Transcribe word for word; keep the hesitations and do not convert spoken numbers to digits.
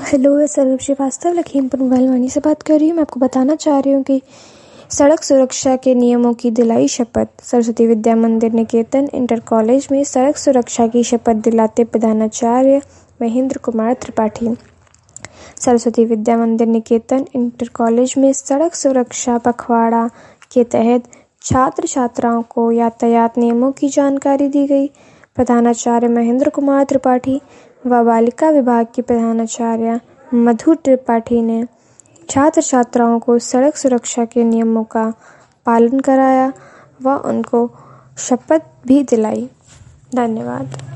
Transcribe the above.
Hello, Saurabh Srivastava Lakhimpur Bhalwani से बात कर रही हूँ। मैं आपको बताना चाह रही हूँ कि सड़क सुरक्षा के नियमों की दिलाई शपथ। सरस्वती विद्या मंदिर निकेतन इंटर कॉलेज में सड़क सुरक्षा की शपथ दिलाते प्रधानाचार्य महेंद्र कुमार त्रिपाठी। सरस्वती विद्या मंदिर निकेतन इंटर कॉलेज में सड़क सुरक्षा पखवाड़ा के तहत छात्र छात्राओं को यातायात नियमों की जानकारी दी गई। प्रधानाचार्य महेंद्र कुमार त्रिपाठी व बालिका विभाग की प्रधानाचार्य मधु त्रिपाठी ने छात्र छात्राओं को सड़क सुरक्षा के नियमों का पालन कराया व उनको शपथ भी दिलाई। धन्यवाद।